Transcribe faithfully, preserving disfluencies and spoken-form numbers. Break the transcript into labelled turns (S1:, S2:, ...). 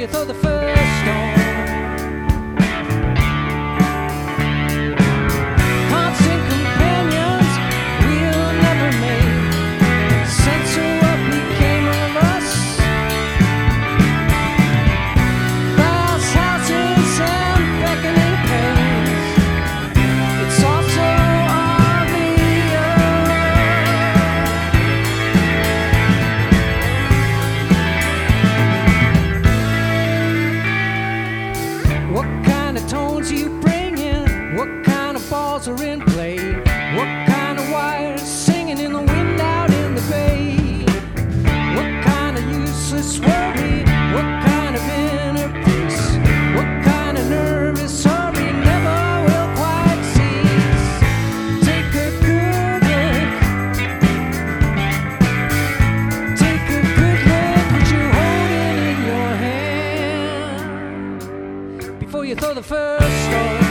S1: throw the first stone. Constant companions we'll never make sense of what became of us. Glass houses and beckoning pains, it's also what kind of tones you bring in? What kind of balls are in play? What kind of wires singing in the wind out in the bay? What kind of useless worry? What kind of inner peace? What kind of nervous hurry never will quite cease? Take a good look. Take a good look what you're holding in your hand before you throw the first stone.